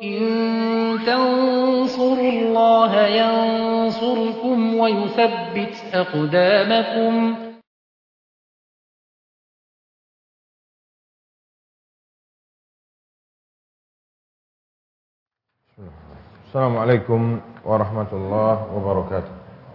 إن تنصروا الله ينصركم ويثبت أقدامكم. Assalamualaikum warahmatullahi wabarakatuh.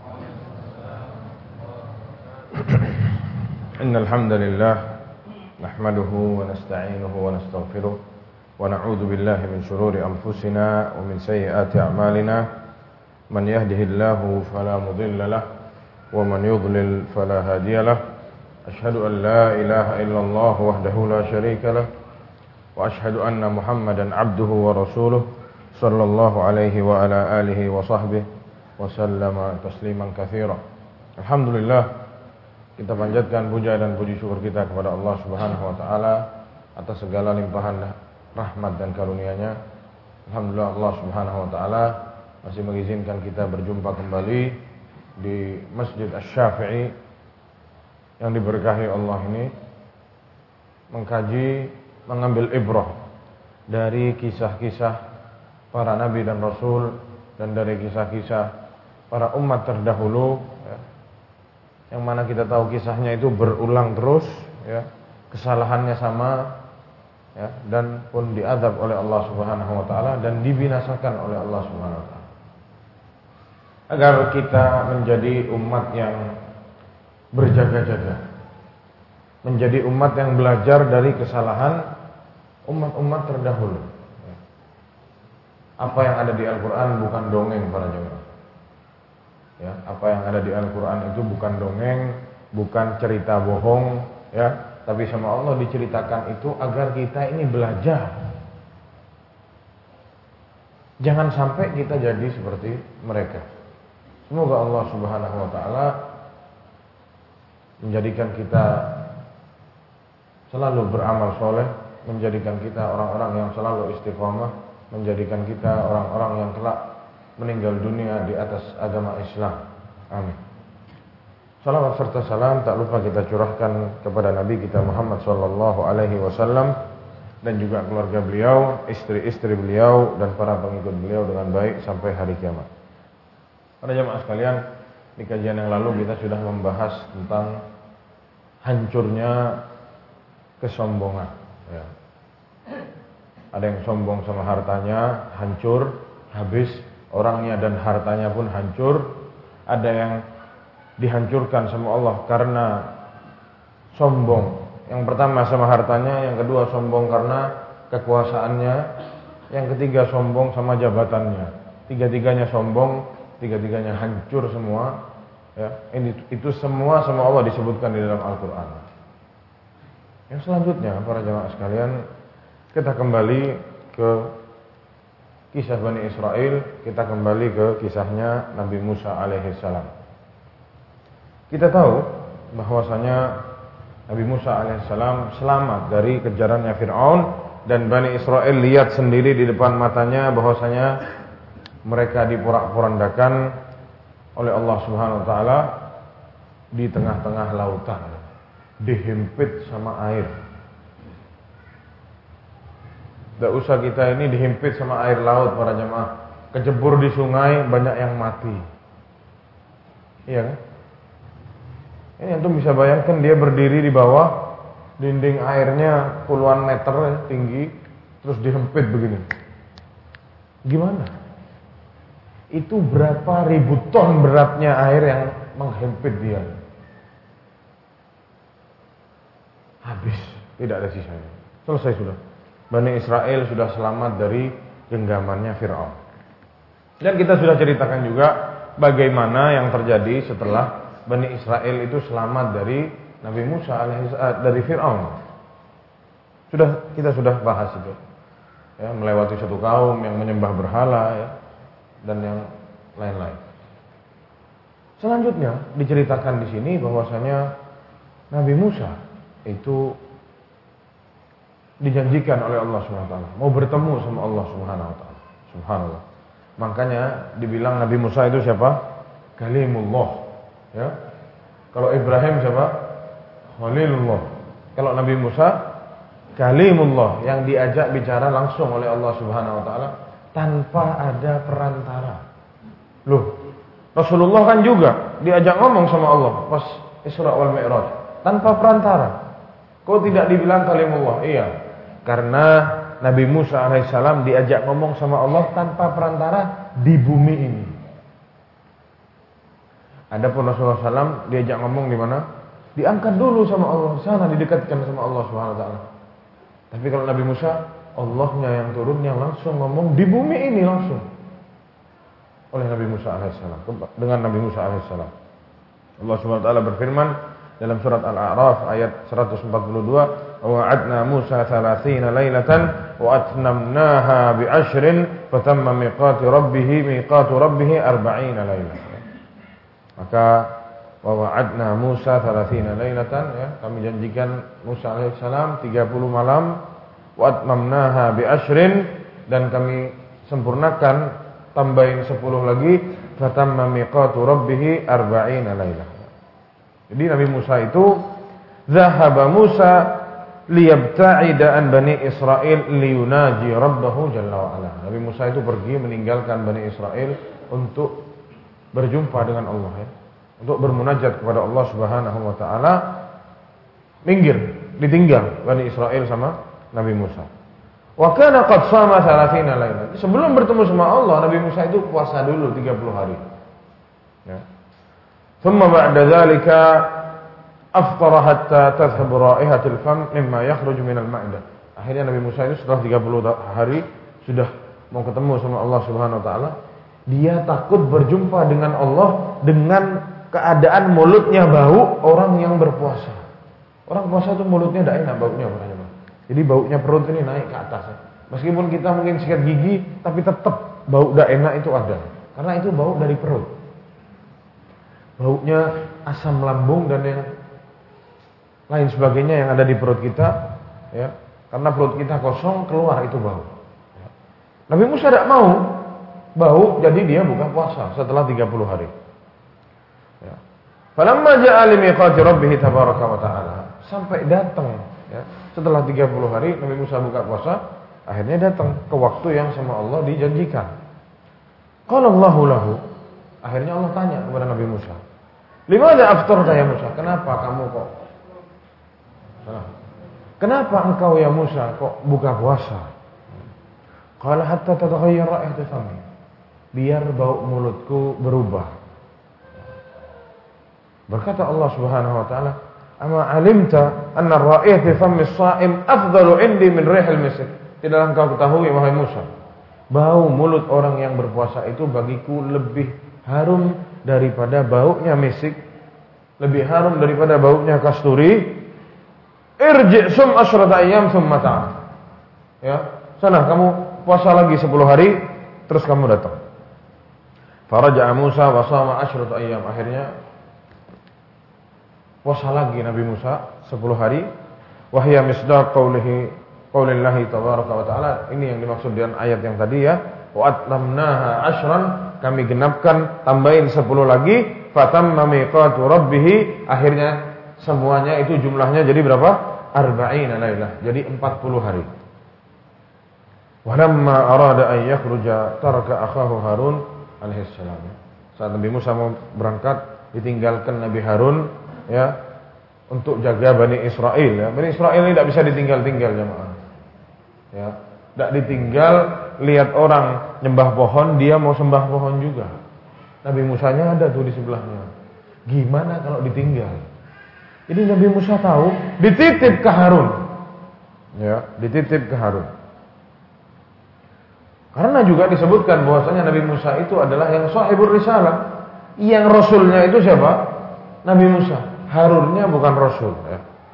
Innal hamdalillah nahmaduhu wa nasta'inuhu wa nastaghfiruh wa na'udzu billahi min shururi anfusina wa min sayyiati a'malina. Man yahdihillahu fala mudilla lahu wa man yudlil fala hadiya lahu. Ashhadu an la ilaha illallah wahdahu la syarika lahu wa ashhadu anna Muhammadan 'abduhu wa rasuluh sallallahu alaihi wa ala alihi wa sahbihi wa sallama tasliman katsira. Alhamdulillah, kita panjatkan puja dan puji syukur kita kepada Allah Subhanahu wa taala atas segala limpahan rahmat dan karunia-Nya. Alhamdulillah, Allah Subhanahu wa taala masih mengizinkan kita berjumpa kembali di Masjid Asy-Syafi'i yang diberkahi Allah ini, mengkaji, mengambil ibrah dari kisah-kisah para nabi dan rasul dan dari kisah-kisah para umat terdahulu, ya, yang mana kita tahu kisahnya itu berulang terus, ya, kesalahannya sama, ya, dan pun diazab oleh Allah Subhanahu wa taala dan dibinasakan oleh Allah Subhanahu wa taala. Agar kita menjadi umat yang berjaga-jaga, menjadi umat yang belajar dari kesalahan umat-umat terdahulu. Apa yang ada di Al-Quran bukan dongeng para jemaah. Ya, apa yang ada di Al-Quran itu bukan dongeng, bukan cerita bohong, ya, tapi sama Allah diceritakan itu agar kita ini belajar. Jangan sampai kita jadi seperti mereka. Semoga Allah Subhanahu wa taala menjadikan kita selalu beramal soleh, menjadikan kita orang-orang yang selalu istiqomah, menjadikan kita orang-orang yang kelak meninggal dunia di atas agama Islam. Amin. Salawat serta salam tak lupa kita curahkan kepada Nabi kita Muhammad sallallahu alaihi wasallam dan juga keluarga beliau, istri-istri beliau dan para pengikut beliau dengan baik sampai hari kiamat. Para jemaah sekalian, di kajian yang lalu kita sudah membahas tentang hancurnya kesombongan, ya. Ada yang sombong sama hartanya, hancur, habis, orangnya dan hartanya pun hancur. Ada yang dihancurkan sama Allah karena sombong. Yang pertama sama hartanya, yang kedua sombong karena kekuasaannya, yang ketiga sombong sama jabatannya. Tiga-tiganya sombong, tiga-tiganya hancur semua, ya. Itu semua sama Allah disebutkan di dalam Al-Quran. Yang selanjutnya para jemaah sekalian, kita kembali ke kisah Bani Israel, kita kembali ke kisahnya Nabi Musa alaihissalam. Kita tahu bahwasanya Nabi Musa alaihissalam selamat dari kejarannya Fir'aun dan Bani Israel lihat sendiri di depan matanya bahwasanya mereka diporak-porandakan oleh Allah Subhanahu wa taala di tengah-tengah lautan, dihimpit sama air. Tidak usah kita ini dihimpit sama air laut para jemaah, kejebur di sungai banyak yang mati. Iya kan? Ini antum bisa bayangkan dia berdiri di bawah dinding airnya puluhan meter tinggi, terus dihempit begini. Gimana? Itu berapa ribu ton beratnya air yang menghimpit dia. Habis, tidak ada sisanya. Selesai sudah. Bani Israel sudah selamat dari genggamannya Fir'aun. Dan kita sudah ceritakan juga bagaimana yang terjadi setelah Bani Israel itu selamat dari Nabi Musa dari Fir'aun. Kita sudah bahas itu. Ya, melewati satu kaum yang menyembah berhala, ya, dan yang lain-lain. Selanjutnya diceritakan di sini bahwasanya Nabi Musa itu dijanjikan oleh Allah Subhanahu wa taala mau bertemu sama Allah Subhanahu wa taala. Subhanallah. Makanya dibilang Nabi Musa itu siapa? Kalimullah, ya. Kalau Ibrahim siapa? Khalilullah. Kalau Nabi Musa Kalimullah, yang diajak bicara langsung oleh Allah Subhanahu wa taala tanpa ada perantara. Loh, Rasulullah kan juga diajak ngomong sama Allah pas Isra wal Mi'raj tanpa perantara. Kok tidak dibilang kalimullah? Iya, karena Nabi Musa alaihissalam diajak ngomong sama Allah tanpa perantara di bumi ini. Adapun Rasulullah SAW diajak ngomong di mana? Diangkat dulu sama Allah, sana didekatkan sama Allah Subhanahu wa taala. Tapi kalau Nabi Musa, Allahnya yang turun yang langsung ngomong di bumi ini langsung oleh Nabi Musa alaihissalam dengan Nabi Musa alaihissalam. Allah Subhanahu wa taala berfirman dalam surat Al-A'raf ayat 142, "Wa'adna Musa 30 lailatan wa atmamnaha bi 'ashrin fatamma miqatu rabbih 40 lailah." Maka wa'adna Musa 30 lailatan, ya, kami janjikan Musa alaihissalam 30 malam, wa atmamnaha bi 'ashrin, dan kami sempurnakan tambahin 10 lagi, fatamma miqatu rabbih 40 lailah. Jadi Nabi Musa itu zahaba Musa liyabta'ida an Bani Israel liyunaji rabbahu jalla wa ala. Nabi Musa itu pergi meninggalkan Bani Israel untuk berjumpa dengan Allah, ya, untuk bermunajat kepada Allah Subhanahu wa taala. Minggir, ditinggal Bani Israel sama Nabi Musa. Wa kana qad shama 30 lailah. Sebelum bertemu sama Allah, Nabi Musa itu puasa dulu 30 hari. Ya. Thumma ba'da dzalika aftara hatta tadhhab ra'ihatul fam mimma yakhruju minal ma'idah. Akhirnya Nabi Musa itu setelah 30 hari sudah mau ketemu sama Allah Subhanahu wa taala, dia takut berjumpa dengan Allah dengan keadaan mulutnya bau orang yang berpuasa. Orang puasa itu mulutnya tidak enak baunya, makanya. Jadi baunya perut ini naik ke atas, ya. Meskipun kita mungkin sikat gigi, tapi tetap bau tidak enak itu ada. Karena itu bau dari perut. Baunya asam lambung dan yang lain sebagainya yang ada di perut kita, ya. Karena perut kita kosong, keluar itu bau. Ya. Nabi Musa tidak mau bau, jadi dia buka puasa setelah 30 hari. Ya. Falamma ja'a limiqati rabbih tabaraka wa ta'ala, sampai datang, ya, setelah 30 hari Nabi Musa buka puasa, akhirnya datang ke waktu yang sama Allah dijanjikan. Qala Allahu lahu, akhirnya Allah tanya kepada Nabi Musa, "Limadza aftarta ya Musa? Kenapa kamu kok Kenapa engkau ya Musa kok buka puasa?" Qala hatta tataghayyar ra'ihatu fami, biar bau mulutku berubah. Berkata Allah Subhanahu wa taala, "Ama alimta anna ar-ra'ih fi fammi as-sha'im afdalu 'indi min rihil misk?" Tidaklah engkau ketahui wahai Musa, bau mulut orang yang berpuasa itu bagiku lebih harum daripada baunya misik, lebih harum daripada baunya kasturi. Irji' sum asyrata ayyam thumma ta'al. Ya, sana kamu puasa lagi 10 hari terus kamu datang. Faraja'a Musa wa shama asyrata ayyam. Akhirnya puasa lagi Nabi Musa 10 hari. Wahya misdaq qaulillahi tabaraka wa ta'ala. Ini yang dimaksud dengan ayat yang tadi, ya. Wa atmamnaha asyran, kami genapkan tambahin 10 lagi, fatamma miqatu rabbih, akhirnya semuanya itu jumlahnya jadi berapa? 40 lailah, jadi 40 hari. Walamma arada an yakhruja taraka akhahu Harun alaihissalam. Saat Nabi Musa mau berangkat, ditinggalkan Nabi Harun, ya, untuk jaga Bani Israel, ya. Bani Israel ini tidak bisa ditinggal-tinggal, jemaah. Ya, tidak ditinggal, lihat orang nyembah pohon, dia mau sembah pohon juga. Nabi Musanya ada tuh di sebelahnya. Gimana kalau ditinggal? Jadi Nabi Musa tahu, dititip ke Harun. Ya, dititip ke Harun. Karena juga disebutkan bahwasanya Nabi Musa itu adalah yang sahibur risalah. Yang rasulnya itu siapa? Nabi Musa. Harunnya bukan rasul, ya.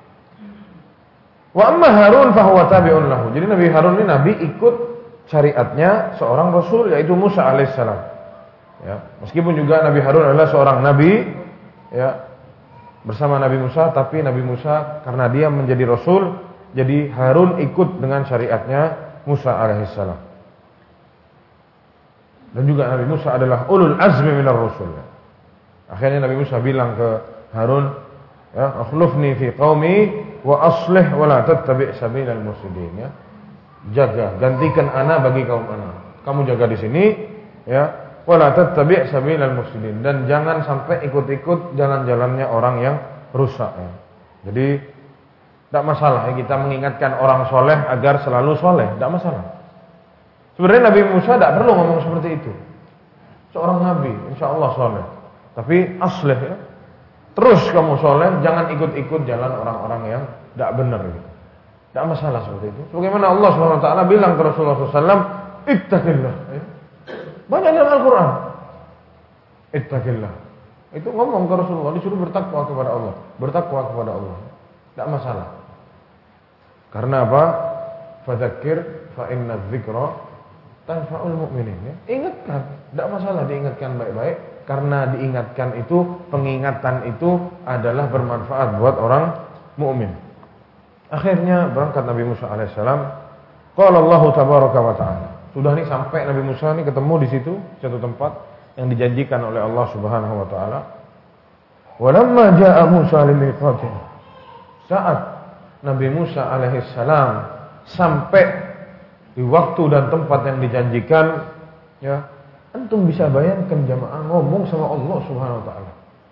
Wa amma Harun fahuwa tabi'un lahu. Jadi Nabi Harun ini nabi ikut syariatnya seorang rasul, yaitu Musa alaihissalam. Ya, meskipun juga Nabi Harun adalah seorang nabi, ya, bersama Nabi Musa, tapi Nabi Musa karena dia menjadi rasul, jadi Harun ikut dengan syariatnya Musa alaihissalam. Dan juga Nabi Musa adalah ulul azmi minar rusul. Akhirnya Nabi Musa bilang ke Harun, ya, akhlufni fi qaumi wa aslih wa la tattabi' sabilal mufsidin, ya. Jaga, gantikan ana bagi kaum ana. kamu jaga di sini, ya. Wala tattabi' sabilal mufsidin, dan jangan sampai ikut-ikut jalan-jalannya orang yang rusak, ya. Jadi tidak masalah ya kita mengingatkan orang soleh agar selalu soleh, tidak masalah. Sebenarnya Nabi Musa tidak perlu ngomong seperti itu. Seorang nabi, insya Allah soleh. Tapi aslih ya, terus kamu soleh, jangan ikut-ikut jalan orang-orang yang tidak benar. Gitu. Tidak masalah seperti itu. Sebagaimana Allah SWT bilang ke Rasulullah SAW, ittaqillah. Ya. Banyak dalam Al-Quran. Ittaqillah. Itu ngomong ke Rasulullah, disuruh bertakwa kepada Allah. Bertakwa kepada Allah. Tidak masalah. Karena apa? Fadzakir fa inna dzikra tanfa'ul mu'minin. Ya. Ingatkan, tidak masalah diingatkan baik-baik, karena diingatkan itu, pengingatan itu adalah bermanfaat buat orang mukmin. Akhirnya berangkat Nabi Musa alaihissalam. Qala Allah tabaraka wa ta'ala. Sudah nih sampai Nabi Musa nih ketemu di situ, satu tempat yang dijanjikan oleh Allah Subhanahu wa taala. Walamma jaa Musa limiqatina. Saat Nabi Musa alaihissalam sampai di waktu dan tempat yang dijanjikan, ya, antum bisa bayangkan jamaah ngomong sama Allah Subhanahu wa taala.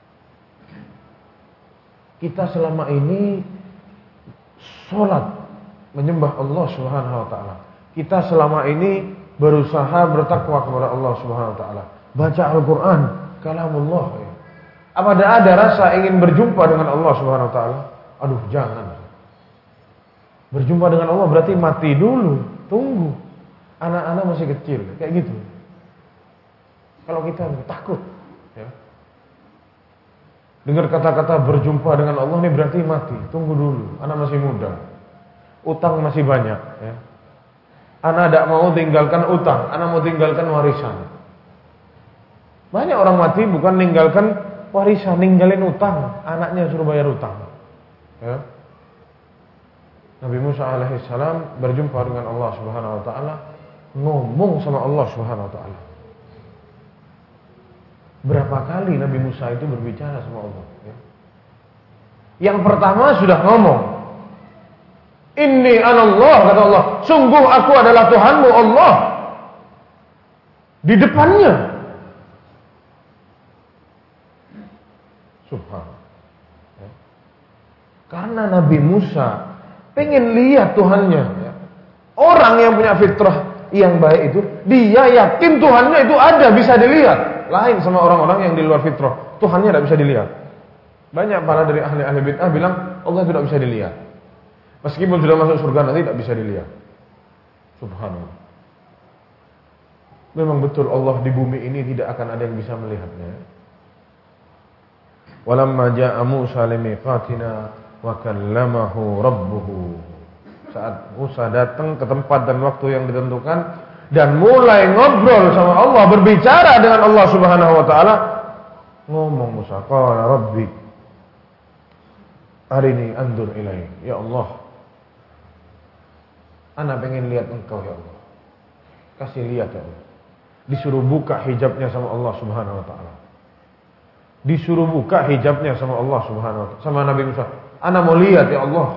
Kita selama ini salat menyembah Allah Subhanahu wa taala. Kita selama ini berusaha bertakwa kepada Allah Subhanahu wa taala. Baca Al-Qur'an, kalamullah. Ya. Apa ada rasa ingin berjumpa dengan Allah Subhanahu wa taala? Aduh, jangan. Berjumpa dengan Allah berarti mati dulu. Tunggu, anak-anak masih kecil, kayak gitu. Kalau kita takut, ya, dengar kata-kata berjumpa dengan Allah ini berarti mati. Tunggu dulu, anak masih muda, utang masih banyak. Ya. Anak tidak mau tinggalkan utang, anak mau tinggalkan warisan. Banyak orang mati bukan ninggalkan warisan, ninggalin utang, anaknya suruh bayar utang. Ya. Nabi Musa alaihissalam berjumpa dengan Allah Subhanahu wa taala, ngomong sama Allah Subhanahu wa taala. Berapa kali Nabi Musa itu berbicara sama Allah, ya? Yang pertama sudah ngomong, Inni anallah, kata Allah, sungguh aku adalah Tuhanmu Allah. Di depannya, subhanallah, ya. Karena Nabi Musa pengen lihat Tuhannya, ya. Orang yang punya fitrah yang baik itu, dia yakin Tuhannya itu ada, bisa dilihat. Lain sama orang-orang yang di luar fitrah, Tuhannya tidak bisa dilihat. Banyak para dari ahli-ahli bid'ah bilang Allah tidak bisa dilihat. Meskipun sudah masuk surga nanti tidak bisa dilihat. Subhanallah. Memang betul Allah di bumi ini tidak akan ada yang bisa melihatnya. Walamma jaa Musa limiqatina wa kallamahu rabbuhu. Saat Musa datang ke tempat dan waktu yang ditentukan dan mulai ngobrol sama Allah, berbicara dengan Allah Subhanahu wa taala, ngomong Musa, qala rabbi arini andur ilaik. Ya Allah, ana pengen lihat engkau ya Allah. Kasih lihat ya Allah. Disuruh buka hijabnya sama Allah Subhanahu wa taala. Disuruh buka hijabnya sama Allah Subhanahu wa taala. Sama Nabi Musa, ana mau lihat ya Allah.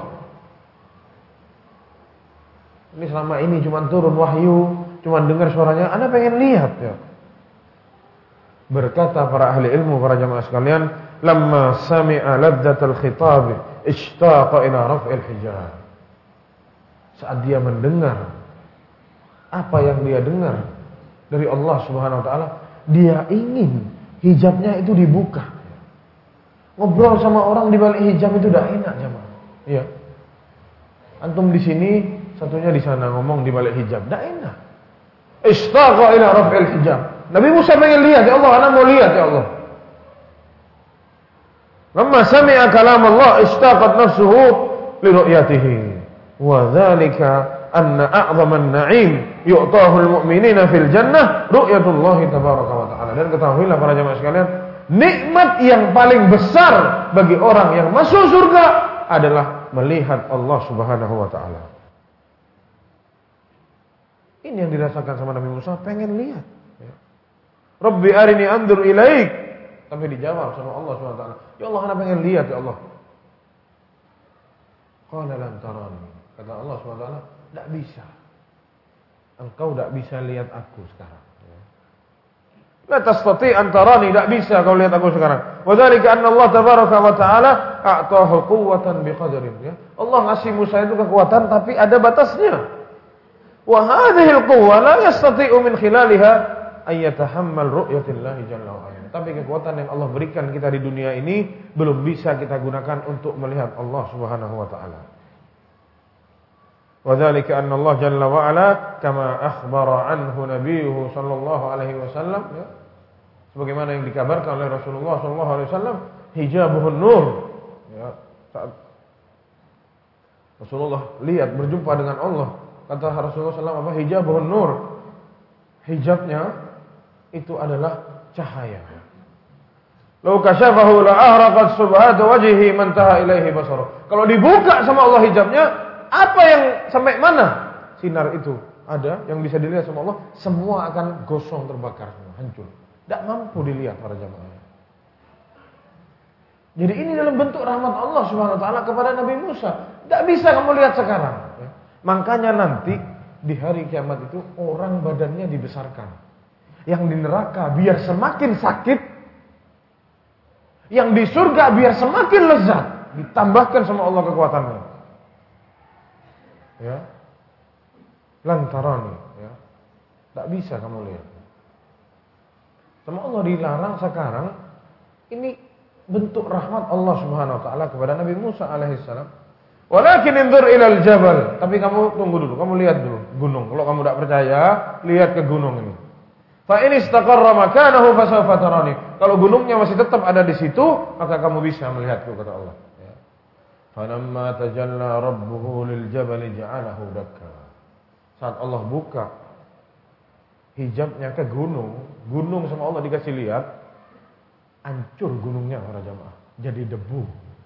Ini selama ini cuma turun wahyu, cuma dengar suaranya, ana pengen lihat ya. Berkata para ahli ilmu, para jamaah sekalian, lamma sami'a ladzatal khitab ishtaqa ila raf'il hijab. Saat dia mendengar apa yang dia dengar dari Allah Subhanahu wa taala, dia ingin hijabnya itu dibuka. Ngobrol sama orang di balik hijab itu udah enak, jemaah. Iya. Antum di sini, satunya di sana ngomong di balik hijab, udah enak. Ishtaqa ila raf'il hijab. Nabi Musa pengen lihat, ya Allah, ana mau lihat ya Allah. Lamma sami'a kalam Allah ishtaqat nafsuhu li ru'yatihi. Wa dzalika anna a'dhaman na'im yu'tahu al-mu'minina fil jannah ru'yatullah tabaraka wa ta'ala. Dan ketahuilah para jemaah sekalian, nikmat yang paling besar bagi orang yang masuk surga adalah melihat Allah Subhanahu wa taala. Ini yang dirasakan sama Nabi Musa, pengen lihat. Ya. Rabbi arini andur ilaik. Tapi dijawab sama Allah Subhanahu wa taala, ya Allah, ana pengen lihat ya Allah. Qala lan tarani. Kata Allah Subhanahu wa taala, tidak bisa. engkau tidak bisa lihat aku sekarang. La tastati an tarani, tidak bisa kau lihat aku sekarang. Wa dzalika anna Allah tabaraka wa taala a'tahu quwwatan biqadrin, ya. Allah ngasih Musa itu kekuatan tapi ada batasnya. Wa hadhihi al-quwwa la yastati'u min khilaliha ay yatahammal ru'yatillahi jalla wa ala. Tapi kekuatan yang Allah berikan kita di dunia ini belum bisa kita gunakan untuk melihat Allah Subhanahu wa taala. Wa dzalika anna Allah jalla wa ala kama akhbara anhu nabiyuhu sallallahu alaihi wasallam, ya. Sebagaimana yang dikabarkan oleh Rasulullah sallallahu alaihi wasallam, hijabuhun nur, ya. Saat Rasulullah lihat berjumpa dengan Allah, kata Rasulullah SAW apa? Hijabuhun nur. Hijabnya itu adalah cahaya. Lau kasyafahu la ahraqat subhatu wajhi man taha ilaihi basaruh. Kalau dibuka sama Allah hijabnya, apa yang sampai mana sinar itu ada yang bisa dilihat sama Allah, semua akan gosong, terbakar, semua hancur. Tidak mampu dilihat para jamaah. Jadi ini dalam bentuk rahmat Allah Subhanahu wa taala kepada Nabi Musa. Tidak bisa kamu lihat sekarang. Makanya nanti di hari kiamat itu orang badannya dibesarkan. Yang di neraka biar semakin sakit, yang di surga biar semakin lezat, ditambahkan sama Allah kekuatannya. Ya. Lantarani, ya. Tak bisa kamu lihat. Sama Allah dilarang sekarang. Ini bentuk rahmat Allah Subhanahu wa taala kepada Nabi Musa alaihissalam. Walakin inzur ilal jabal. Tapi kamu tunggu dulu, kamu lihat dulu gunung. Kalau kamu tidak percaya, lihat ke gunung ini. Fa in istaqarra makanahu fasawfa tarani. Kalau gunungnya masih tetap ada di situ, maka kamu bisa melihatku, kata Allah. Ya. Falamma tajalla rabbuhu lil jabali ja'alahu dakka. Saat Allah buka hijabnya ke gunung, gunung sama Allah dikasih lihat, hancur gunungnya para jamaah, jadi debu.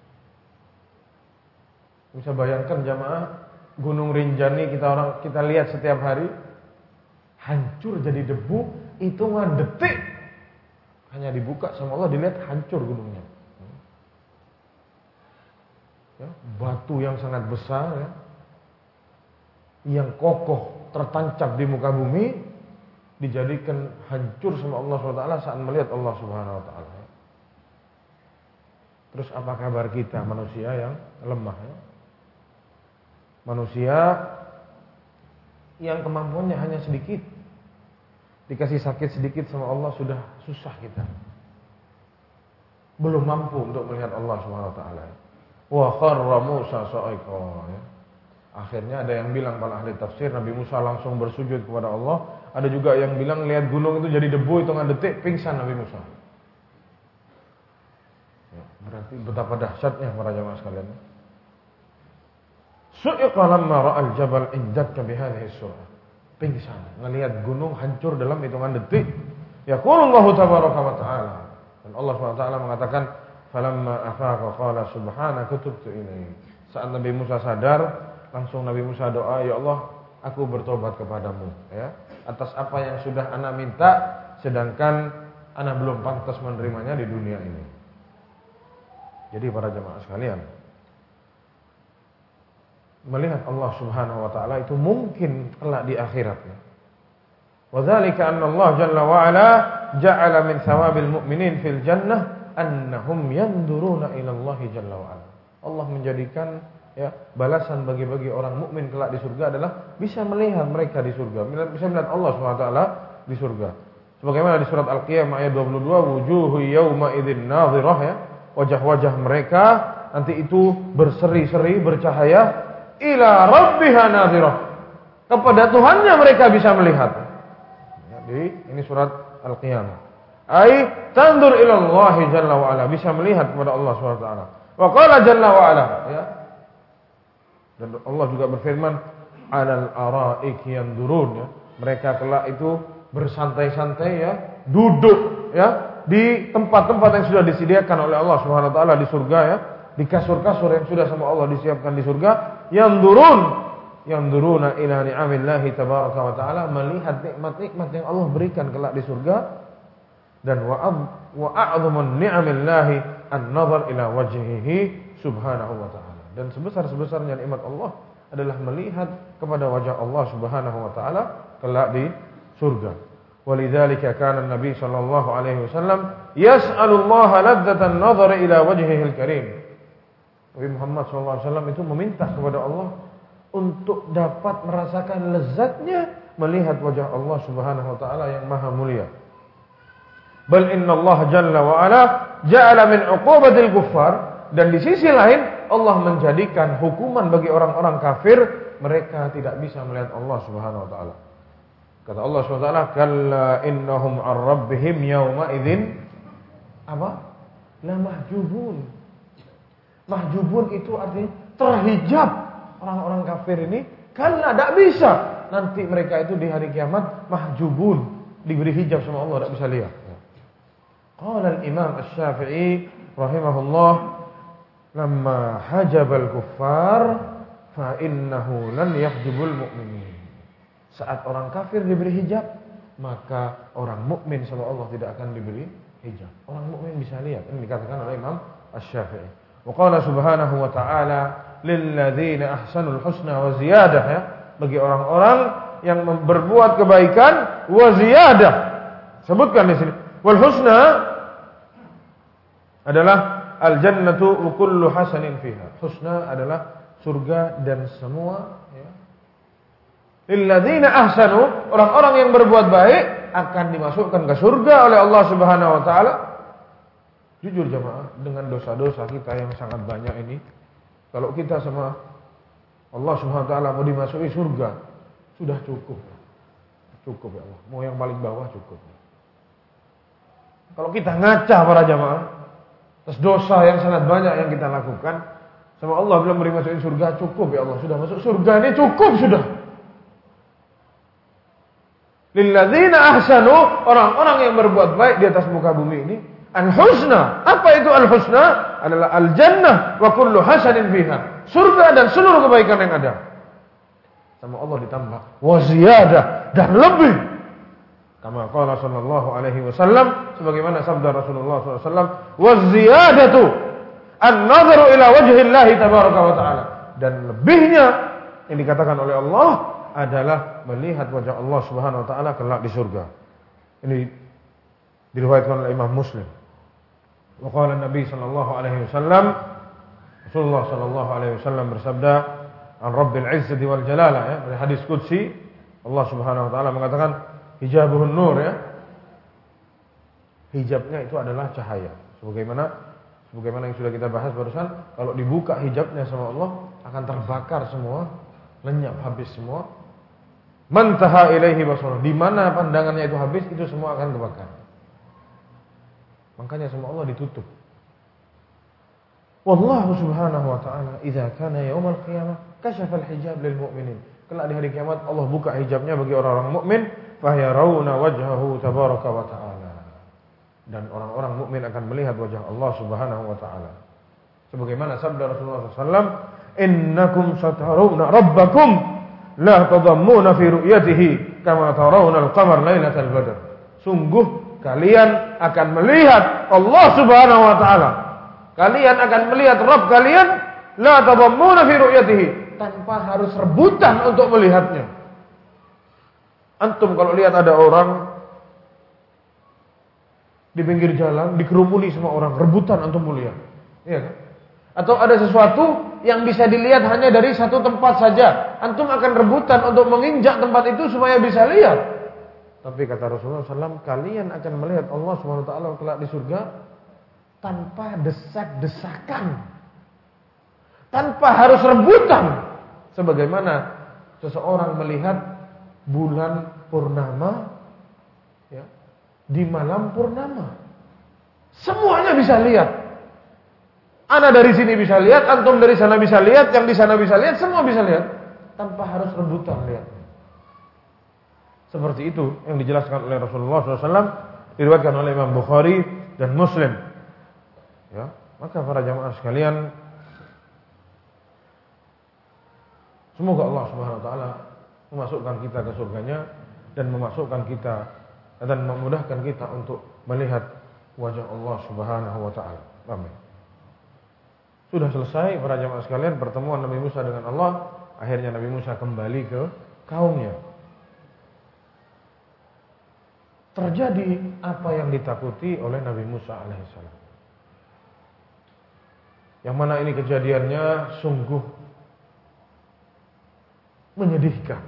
Bisa bayangkan jamaah, Gunung Rinjani kita lihat setiap hari, hancur jadi debu, hitungan detik hanya dibuka sama Allah, dilihat hancur gunungnya. Ya, batu yang sangat besar, ya, yang kokoh tertancap di muka bumi, dijadikan hancur sama Allah SWT saat melihat Allah Subhanahu wa taala. Terus apa kabar kita manusia yang lemah, ya? Manusia yang kemampuannya hanya sedikit, dikasih sakit sedikit sama Allah sudah susah kita, belum mampu untuk melihat Allah Subhanahu wa taala. Wa kharra Musa sa'iqa, ya. Akhirnya ada yang bilang, para ahli tafsir, Nabi Musa langsung bersujud kepada Allah. Ada juga yang bilang lihat gunung itu jadi debu, hitungan detik pingsan Nabi Musa. Ya, berarti betapa dahsyatnya para jamaah sekalian. Su'iqa lamma ra'al jabal injadka bihadhihi surah. Pingsan, ngelihat gunung hancur dalam hitungan detik. Yaqulullahu tabaraka wa ta'ala. Dan Allah SWT mengatakan, falamma afaqa qala subhanaka tubtu ilaik. Saat Nabi Musa sadar, langsung Nabi Musa doa, ya Allah, aku bertobat kepadamu, ya, atas apa yang sudah ana minta, sedangkan ana belum pantas menerimanya di dunia ini. Jadi para jemaah sekalian, melihat Allah Subhanahu wa taala itu mungkin kelak di akhirat, ya. Wa dzalika anna Allah jalla wa ala ja'ala min thawabil mu'minin fil jannah annahum yanduruna ila Allah jalla wa ala. Allah menjadikan, ya, balasan bagi orang mukmin kelak di surga adalah bisa melihat mereka di surga, bisa melihat Allah SWT di surga. Sebagaimana di surat Al-Qiyamah ayat 22, wujuhu yawma idzin nadhirah, ya, wajah-wajah mereka nanti itu berseri-seri, bercahaya, ila rabbiha nadhirah, kepada Tuhannya mereka bisa melihat. Ya, ini surat Al-Qiyamah. Ai tandur ila Allah jalla wa ala, bisa melihat kepada Allah SWT. Wa qala jalla wa ala, ya. Dan Allah juga berfirman, alal araik yanzurun, ya. Mereka kelak itu bersantai-santai, ya, duduk, ya, di tempat-tempat yang sudah disediakan oleh Allah Subhanahu wa taala di surga, ya, di kasur-kasur yang sudah sama Allah disiapkan di surga. Yanzuruna ila ni'amillahi tabaraka wa taala, melihat nikmat-nikmat yang Allah berikan kelak di surga. Dan wa a'dhamun ni'amillahi an-nazar ila wajhihi subhanahu wa ta'ala. Dan sebesar-besarnya nikmat Allah adalah melihat kepada wajah Allah Subhanahu wa taala kelak di surga. Walidzalika kana Nabi sallallahu alaihi wasallam yas'alullaha ladzatan nadhar ila wajhihil karim. Nabi Muhammad sallallahu alaihi wasallam itu meminta kepada Allah untuk dapat merasakan lezatnya melihat wajah Allah Subhanahu wa taala yang maha mulia. Bal inna Allah jalla wa ala ja'ala min 'uqubatil kuffar, dan di sisi lain Allah menjadikan hukuman bagi orang-orang kafir, mereka tidak bisa melihat Allah Subhanahu wa taala. Kata Allah Subhanahu wa taala, "Kalla innahum 'an rabbihim yawma idzin" apa? "La mahjubun." Mahjubun itu artinya terhijab. Orang-orang kafir ini kalla tidak bisa. Nanti mereka itu di hari kiamat mahjubun, diberi hijab sama Allah, tidak bisa lihat. Qala al-Imam Asy-Syafi'i rahimahullah, "Lamma hajabal kuffar fa innahu lan yahjubul mu'minin." Saat orang kafir diberi hijab, maka orang mukmin sama Allah tidak akan diberi hijab. Orang mukmin bisa lihat. Ini dikatakan oleh Imam Asy-Syafi'i. Wa qala subhanahu wa ta'ala, "Lil ladzina ahsanul husna wa ziyadah," ya, bagi orang-orang yang berbuat kebaikan wa ziyadah. Sebutkan di sini. Wal husna adalah al jannatu wa kullu hasanin fiha. Husna adalah surga dan semua, ya. Lil ladzina ahsanu, orang-orang yang berbuat baik akan dimasukkan ke surga oleh Allah Subhanahu wa taala. Jujur jamaah, dengan dosa-dosa kita yang sangat banyak ini, kalau kita sama Allah Subhanahu wa taala mau dimasuki surga, sudah cukup. Cukup ya Allah. Mau yang paling bawah cukup. Kalau kita ngaca para jamaah, atas dosa yang sangat banyak yang kita lakukan, sama Allah bilang mau dimasukin surga, cukup ya Allah, sudah masuk surga ini cukup sudah. Lilladzina ahsanu, orang-orang yang berbuat baik di atas muka bumi ini, al-husna. Apa itu al-husna? Adalah al-jannah wa kullu hasanin fiha. Surga dan seluruh kebaikan yang ada. Sama Allah ditambah wa ziyadah, dan lebih. Kama qala sallallahu alaihi wasallam, sebagaimana sabda Rasulullah sallallahu alaihi wasallam, wa ziyadatu an-nadharu ila wajhillahi tabaraka wa taala. Dan lebihnya yang dikatakan oleh Allah adalah melihat wajah Allah Subhanahu wa taala kelak di surga. Ini diriwayatkan oleh Imam Muslim. Wa qala Nabi sallallahu alaihi wasallam, Rasulullah sallallahu alaihi wasallam bersabda, "An Rabbil Izzati wal Jalalah," ya, dari hadis qudsi, Allah Subhanahu wa taala mengatakan, "Hijabuhun nur," ya. Hijabnya itu adalah cahaya. Sebagaimana yang sudah kita bahas barusan, kalau dibuka hijabnya sama Allah akan terbakar semua, lenyap habis semua. Mantaha ilaihi basara, di mana pandangannya itu habis, itu semua akan terbakar. Makanya sama Allah ditutup. Wallahu subhanahu wa ta'ala idza kana yaumal qiyamah kasyafa al-hijab lil mu'minin. Kelak di hari kiamat Allah buka hijabnya bagi orang-orang mukmin, fahyarawna wajhahu tabaraka wa ta'ala. Dan orang-orang mukmin akan melihat wajah Allah Subhanahu wa ta'ala. Sebagaimana sabda Rasulullah SAW, "Innakum satarawna rabbakum la tadammuna fi ru'yatihi kama tarawna al-qamar lailatal badr." Sungguh kalian akan melihat Allah Subhanahu wa ta'ala. Kalian akan melihat Rabb kalian, la tadammuna fi ru'yatihi, tanpa harus rebutan untuk melihatnya. Antum kalau lihat ada orang di pinggir jalan dikerumuni sama orang, rebutan antum melihat, iya kan? Atau ada sesuatu yang bisa dilihat hanya dari satu tempat saja, antum akan rebutan untuk menginjak tempat itu supaya bisa lihat. Tapi kata Rasulullah SAW, kalian akan melihat Allah SWT kelak di surga tanpa desak-desakan, tanpa harus rebutan. Sebagaimana seseorang melihat bulan purnama, ya, di malam purnama, semuanya bisa lihat. Ana dari sini bisa lihat, antum dari sana bisa lihat, yang di sana bisa lihat, semua bisa lihat, tanpa harus rebutan lihat. Seperti itu yang dijelaskan oleh Rasulullah SAW, diriwayatkan oleh Imam Bukhari dan Muslim. Ya, maka para jamaah sekalian, semoga Allah Subhanahu wa taala memasukkan kita ke surganya dan memasukkan kita dan memudahkan kita untuk melihat wajah Allah Subhanahu wa taala. Amin. Sudah selesai para jamaah sekalian pertemuan Nabi Musa dengan Allah. Akhirnya Nabi Musa kembali ke kaumnya. terjadi apa yang ditakuti oleh Nabi Musa alaihissalam. Yang mana ini kejadiannya sungguh menyedihkan.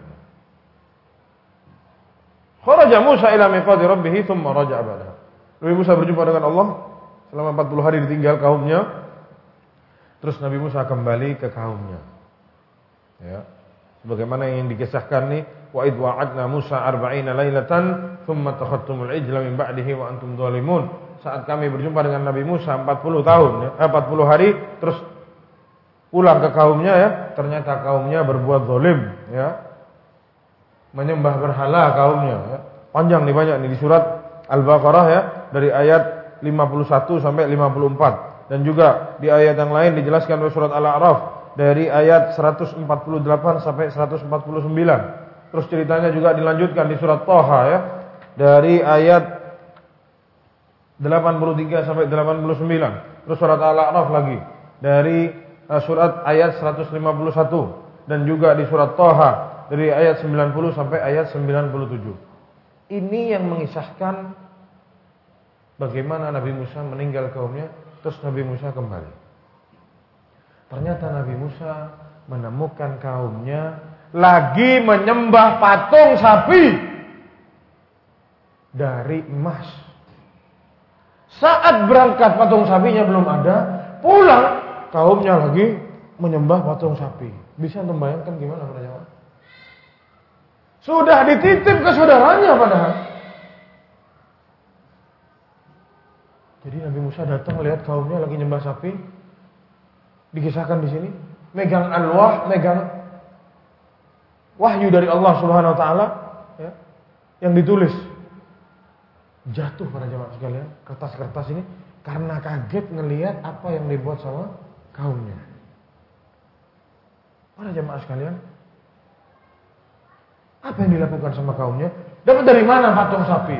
Kharaja Musa ila miqati rabbih thumma raja'a ba'da. Nabi Musa berjumpa dengan Allah selama 40 hari ditinggal kaumnya. Terus Nabi Musa kembali ke kaumnya. Ya. Sebagaimana yang dikisahkan nih, wa id wa'adna Musa 40 lailatan thumma takhadtumul ijla min ba'dihi wa antum dhalimun. Saat kami berjumpa dengan Nabi Musa 40 tahun, 40 hari terus pulang ke kaumnya ya, ternyata kaumnya berbuat zalim ya. Menyembah berhala kaumnya ya. Panjang nih, banyak nih di surat Al-Baqarah ya, dari ayat 51 sampai 54. Dan juga di ayat yang lain dijelaskan oleh surat Al-A'raf dari ayat 148 sampai 149. Terus ceritanya juga dilanjutkan di surat Thaha ya, dari ayat 83 sampai 89. Terus surat Al-A'raf lagi dari surat ayat 151 dan juga di surat Thaha dari ayat 90 sampai ayat 97. Ini yang mengisahkan bagaimana Nabi Musa meninggal kaumnya, terus Nabi Musa kembali. Ternyata Nabi Musa menemukan kaumnya lagi menyembah patung sapi dari emas. Saat berangkat patung sapinya belum ada, pulang kaumnya lagi menyembah patung sapi. Bisa membayangkan gimana pertanyaan? Sudah dititip ke saudaranya padahal. Jadi Nabi Musa datang melihat kaumnya lagi nyembah sapi. Dikisahkan di sini, megang alwah, megang wahyu dari Allah Subhanahu wa taala ya, yang ditulis. Jatuh para jemaah sekalian, kertas-kertas ini karena kaget ngelihat apa yang dibuat sama kaumnya. Para jemaah sekalian, apa yang dilakukan sama kaumnya? Dapat dari mana patung sapi?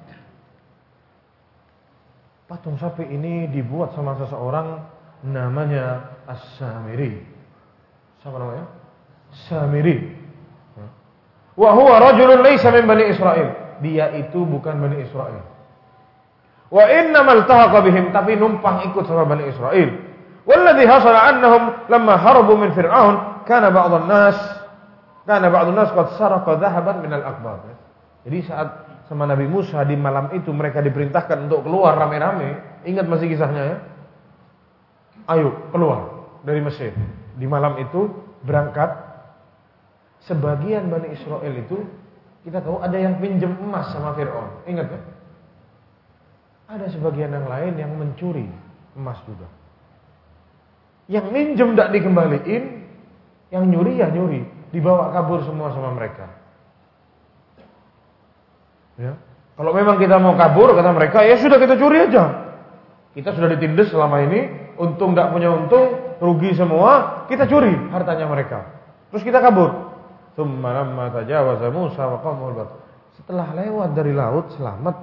Patung sapi ini dibuat sama seseorang namanya As-Samiri. Siapa namanya? Samiri. Wa huwa rajulun laysa min Bani Israil. Dia itu bukan Bani Israil. Wa innamal tahaqa bihim, tapi numpang ikut sama Bani Israil. Walladhi hasala annahum lamma harabu min Fir'aun kana ba'dun nas qad saraqa dhahaban minal aqbab. Jadi saat sama Nabi Musa di malam itu mereka diperintahkan untuk keluar rame-rame. Ingat masih kisahnya ya? Ayo keluar dari Mesir. Di malam itu berangkat. Sebagian Bani Israel itu kita tahu ada yang pinjam emas sama Fir'aun. Ingat kan? Ada sebagian yang lain yang mencuri emas juga. Yang minjem tidak dikembaliin, yang nyuri ya nyuri, dibawa kabur semua sama mereka. Ya. Kalau memang kita mau kabur kata mereka, ya sudah kita curi aja. Kita sudah ditindas selama ini, untung tidak punya untung, rugi semua, kita curi hartanya mereka. Terus kita kabur. Tsumma lamma tajawaza Musa wa qaumul bahr. Setelah lewat dari laut selamat.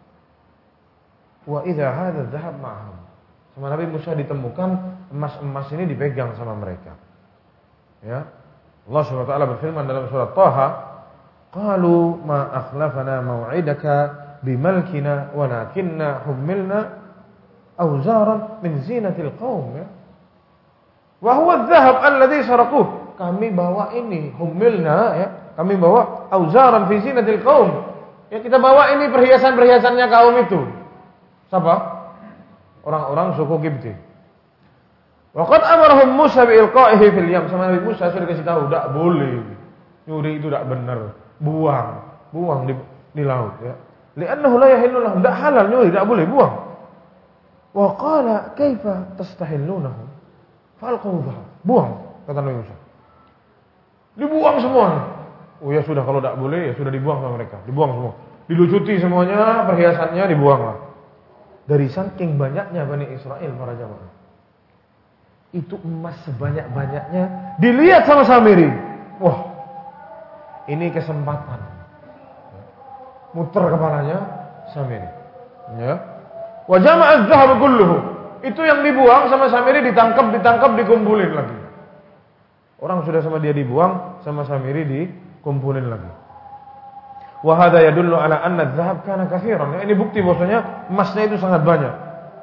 Wa idza hadza dhahab ma'ahum. Sama Nabi Musa ditemukan emas-emas ini dipegang sama mereka. Ya. Allah Subhanahu wa taala berfirman dalam surat Thaha, qalu ma akhlafana maw'idaka bimalkina walakinna humilna awzaran min zinatil qaum. Ya. Wa huwa adh-dhahab alladhi saraquh. Kami bawa ini humilna ya, kami bawa auzaran fi zinatil qaum. Ya, kita bawa ini perhiasan-perhiasannya kaum itu. Siapa? Orang-orang suku Qibti. Wa qad amarahum Musa bi ilqa'ihi fil yam. Sama Nabi Musa sudah kasih tahu, enggak boleh. Nyuri itu enggak benar. Buang di laut ya. Li'annahu la yahillu lahum, enggak halal nyuri, enggak boleh, buang. Wa qala kaifa tastahillunahu? Falqudha. Buang, kata Nabi Musa. Dibuang semua. Oh ya sudah, kalau tidak boleh ya sudah dibuang sama mereka. Dibuang semua. Dilucuti semuanya, perhiasannya dibuanglah. Dari saking banyaknya Bani Israel para jamaah. Itu emas sebanyak-banyaknya dilihat sama Samiri. Wah, ini kesempatan. Muter kepalanya Samiri. Ya. Wa jama'az dhahab kulluhu. Itu yang dibuang sama Samiri ditangkap, dikumpulin lagi. Orang sudah sama dia dibuang, sama Samiri dikumpulin lagi. Wa hadza yadullu ala anna adh-dhahab kana katsiran. Ini bukti bahwasanya emasnya itu sangat banyak.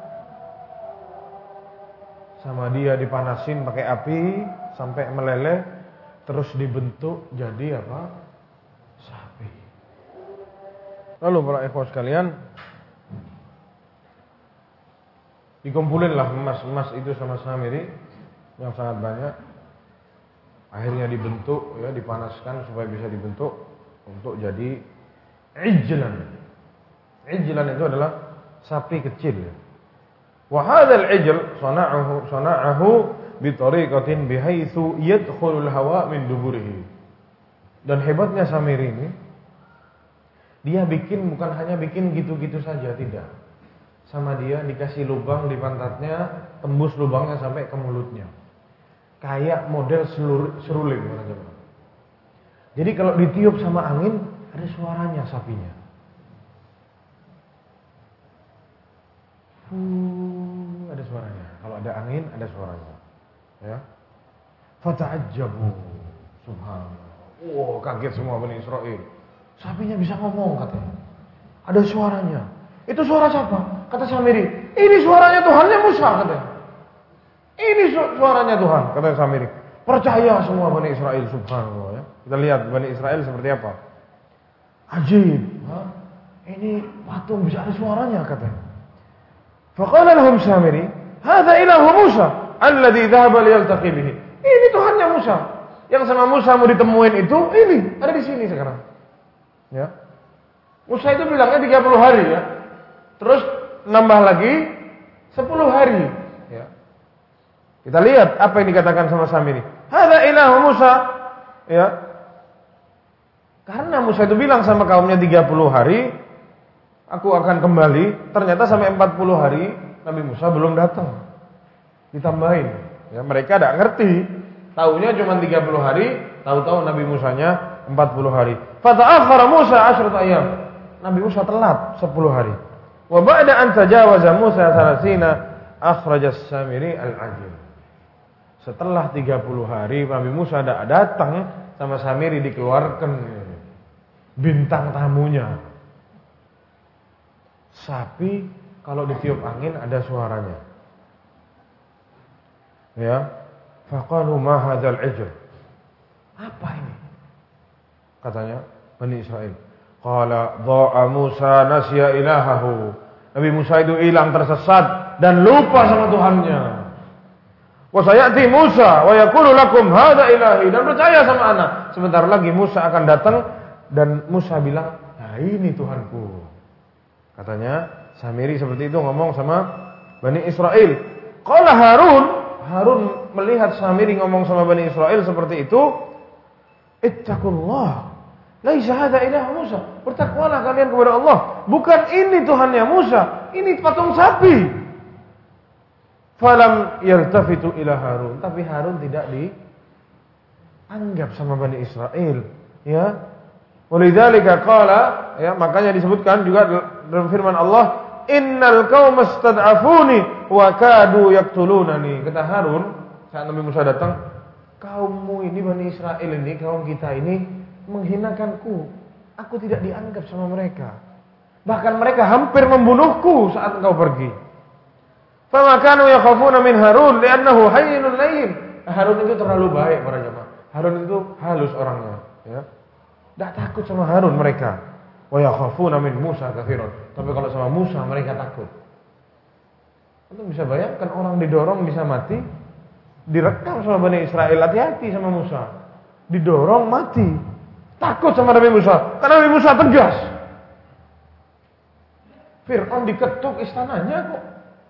Sama dia dipanasin pakai api sampai meleleh, terus dibentuk jadi apa? Sapi. Lalu para ikhwan sekalian, dikumpulinlah emas itu sama Samiri yang sangat banyak. Akhirnya dibentuk, ya, dipanaskan supaya bisa dibentuk untuk jadi ijlan. Ijlan itu adalah sapi kecil. Wa hadzal ijl sana'ahu bi tariqatin bihaitsu yadkhulul hawa min duburihi. Dan hebatnya Samiri ini, dia bikin bukan hanya bikin gitu-gitu saja, tidak. Sama dia dikasih lubang di pantatnya, tembus lubangnya sampai ke mulutnya. Kayak model seruling. Jadi kalau ditiup sama angin, ada suaranya sapinya. Ada suaranya. Kalau ada angin, ada suaranya. Ya. Fata'ajjabu. Subhanallah. Kaget semua Bani Israil. Sapinya bisa ngomong katanya. Ada suaranya. Itu suara siapa? Kata Samiri. Ini suaranya Tuhannya Musa katanya. Ini suaranya Tuhan, kata Samiri. Percaya semua Bani Israil, subhanallah, ya. Kita lihat Bani Israil seperti apa. Ajib. Ini patung bisa ada suaranya katanya. Faqala lahum Samiri, "Hadza ilahu Musa alladhi dhahaba liyaltaqi bihi." Ini Tuhannya Musa. Yang sama Musa mau ditemuin itu, ini ada di sini sekarang. Ya. Musa itu bilangnya 30 hari ya. Terus nambah lagi 10 hari, ya. Kita lihat apa yang dikatakan sama Samiri. Hadza ilahu Musa, ya. Karena Musa itu bilang sama kaumnya 30 hari, aku akan kembali. Ternyata sampai 40 hari Nabi Musa belum datang. Ditambahin, ya, mereka tidak ngerti. Taunya cuma 30 hari, tahu-tahu Nabi Musanya 40 hari. Fata'akhkhara Musa 10 ayyam. Nabi Musa telat 10 hari. Wa ba'da an tajawaza Musa 30 akhraja Samiri al-ajil. Setelah 30 hari Nabi Musa tidak datang, sama Samiri dikeluarkan bintang tamunya. Sapi kalau ditiup angin ada suaranya. Ya. Faqalu ma hadzal ijl. Apa ini? Katanya Bani Israil. Qala dha'a Musa nasiya ilahahu. Nabi Musa itu hilang, tersesat dan lupa sama Tuhannya. Wa sayati Musa wa yaqulu lakum hadza ilahi, dan percaya sama ana. Sebentar lagi Musa akan datang dan Musa bilang, "Nah, ini Tuhanku." Katanya Samiri seperti itu ngomong sama Bani Israil. Qala Harun melihat Samiri ngomong sama Bani Israil seperti itu, "Ittaqullah. Laisa hadza ilahu Musa." Bertakwalah kalian kepada Allah. Bukan ini Tuhannya Musa, ini patung sapi. Falam yaltafitu ila Harun. Tapi Harun tidak dianggap sama Bani Israil, ya. Walidzalika qala, ya, makanya disebutkan juga dalam firman Allah, "Innal qauma istad'afuni wa kadu yaqtulunani." Kata Harun saat Nabi Musa datang, "Kaummu ini Bani Israil ini, kaum kita ini menghinakanku. Aku tidak dianggap sama mereka. Bahkan mereka hampir membunuhku saat engkau pergi." Fama kanu yakhafuna min Harun li'annahu hayyinun layyin. Harun itu terlalu baik para jemaah. Harun itu halus orangnya, ya. Tidak takut sama Harun mereka. Wa yakhafuna min Musa katsiran. Tapi kalau sama Musa mereka takut. Anda bisa bayangkan orang didorong bisa mati, direkam sama Bani Israil, hati-hati sama Musa. Didorong mati. Takut sama Nabi Musa, karena Nabi Musa tegas. Fir'aun diketuk istananya kok.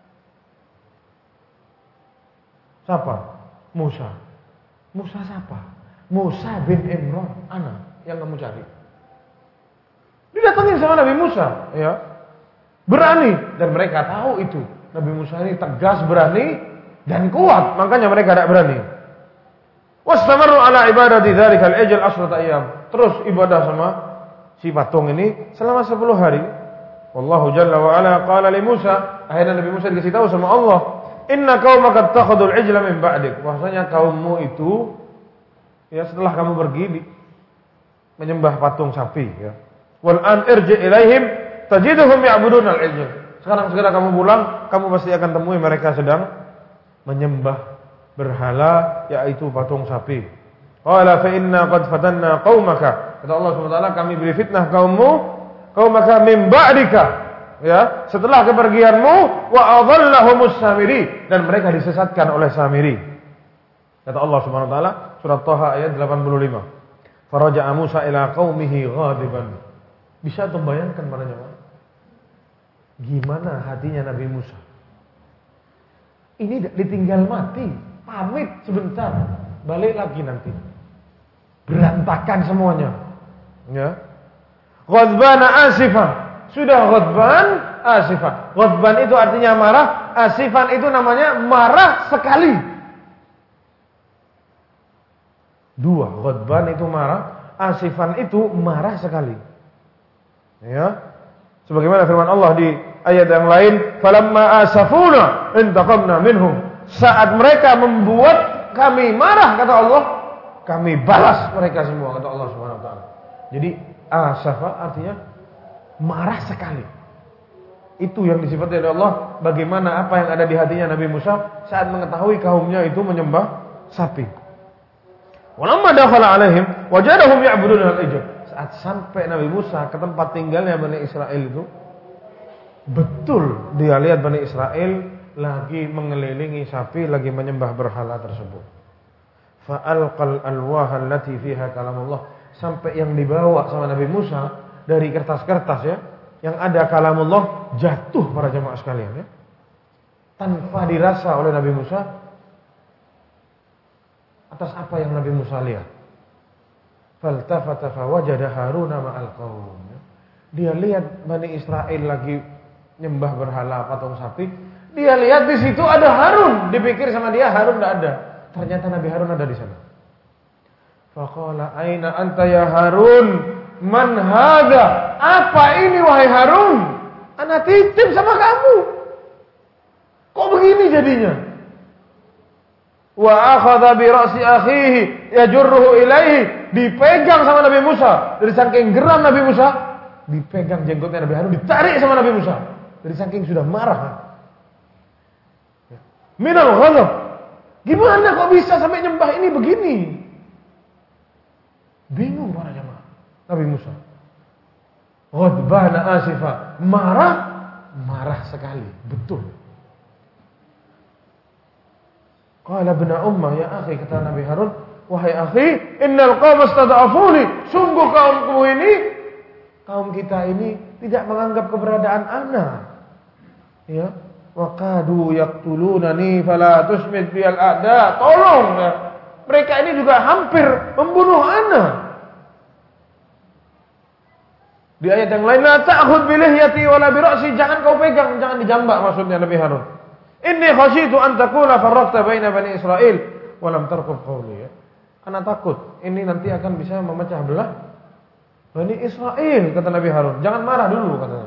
Siapa? Musa. Musa siapa? Musa bin Imran, anak yang kamu cari. Didatengin sama Nabi Musa, ya. Berani, dan mereka tahu itu. Nabi Musa ini tegas, berani dan kuat, makanya mereka tidak berani. Wastamaru ala ibadati dzalikal ajal 10 ayyam. Terus ibadah sama si patung ini selama 10 hari. Wallahu jalla wa ala qala li Musa, akhirnya Nabi Musa dikasih tahu sama Allah, "Inna qaumaka ittakhadul ijla min ba'dik." Bahwasanya kaummu itu, ya, setelah kamu pergi menyembah patung sapi, ya. Wal an irji ilaihim tajiduhum ya'buduna al-ijl. Sekarang segera kamu pulang, kamu pasti akan temui mereka sedang menyembah berhala, yaitu patung sapi. Qala fa inna qad fatanna qaumaka. Kata Allah SWT, kami beri fitnah qaumaka min ba'dika. Ya, setelah kepergianmu, wa adhallahumus Samiri, dan mereka disesatkan oleh Samiri. Kata Allah SWT, surat Thaha ayat 85. Faraja'a Musa ila qaumihi ghadiban. Bisa terbayangkan para jemaah? Gimana hatinya Nabi Musa? Ini ditinggal mati, pamit sebentar, balik lagi nanti. Berantakan semuanya. Ya. Ghadbana asifan. Sudah ghadban, asifan. Ghadban itu artinya marah, asifan itu namanya marah sekali. Dua, ghadban itu marah, asifan itu marah sekali. Ya. Sebagaimana firman Allah di ayat yang lain, falamma asafuna intaqamna minhum. Saat mereka membuat kami marah, kata Allah, kami balas mereka semua, kata Allah Subhanahu wa taala. Jadi asafa artinya marah sekali. Itu yang disifati oleh Allah, bagaimana apa yang ada di hatinya Nabi Musa saat mengetahui kaumnya itu menyembah sapi. Walamma dakhala alaihim wajadahum ya'buduna al-ijl. Saat sampai Nabi Musa ke tempat tinggalnya Bani Israel itu, betul dia lihat Bani Israel lagi mengelilingi sapi, lagi menyembah berhala tersebut. Fa'alqal alwaha allati fiha kalamullah. Sampai yang dibawa sama Nabi Musa dari kertas-kertas ya, yang ada kalamullah, jatuh para jemaah sekalian ya. Tanpa dirasa oleh Nabi Musa atas apa yang Nabi Musa lihat. Faltafata fawajada Haruna ma'al qaum. Dia lihat Bani Israel lagi nyembah berhala patung sapi. Dia lihat di situ ada Harun. Dipikir sama dia Harun tidak ada. Ternyata Nabi Harun ada di sana. Faqala aina anta ya Harun? Man hadza? Apa ini wahai Harun? Ana titip sama kamu. Kok begini jadinya? Wa akhadha bi ra'si akhihi yajurruhu ilaihi. Dipegang sama Nabi Musa. Dari saking geram Nabi Musa, dipegang jenggotnya Nabi Harun, ditarik sama Nabi Musa. Dari saking sudah marah. Minal ghadab. Gimana kok bisa sampai nyembah ini begini? Bingung para jemaah. Nabi Musa. Ghadbana asifa. Marah sekali. Betul. Qala ibn Ummah ya akhi, kata Nabi Harun, wahai akhi, innal qaum istad'afuni. Sungguh kaumku ini, kaum kita ini tidak menganggap keberadaan ana. Ya, wa qadu yaqtulunani fala tusmit bil a'da. Tolong ya. Mereka ini juga hampir membunuh ana. Di ayat yang lain, la ta'khud bi lihyati wala bi ra'si. Jangan kau pegang, jangan dijambak maksudnya Nabi Harun. Inni khasyitu an takuna farraqta baina bani Israil wa lam tarqub qawli. Ya. Anak takut ini nanti akan bisa memecah belah Bani Israel, kata Nabi Harun. Jangan marah dulu, katanya.